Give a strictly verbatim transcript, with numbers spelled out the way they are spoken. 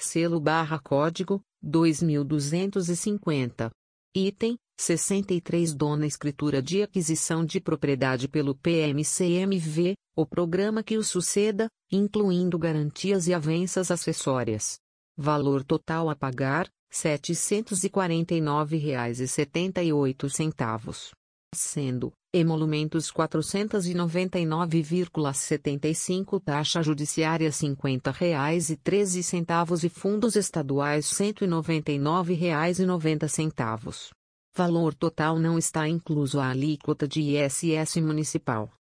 Selo barra código, dois mil duzentos e cinquenta. Item, sessenta e três Dona Escritura de Aquisição de Propriedade pelo P M C M V, o programa que o suceda, incluindo garantias e avanças acessórias. Valor total a pagar, setecentos e quarenta e nove reais e setenta e oito centavos. Sendo, emolumentos quatrocentos e noventa e nove vírgula setenta e cinco, taxa judiciária cinquenta reais e treze centavos e fundos estaduais cento e noventa e nove reais e noventa centavos. Valor total não está incluso a alíquota de I S S municipal.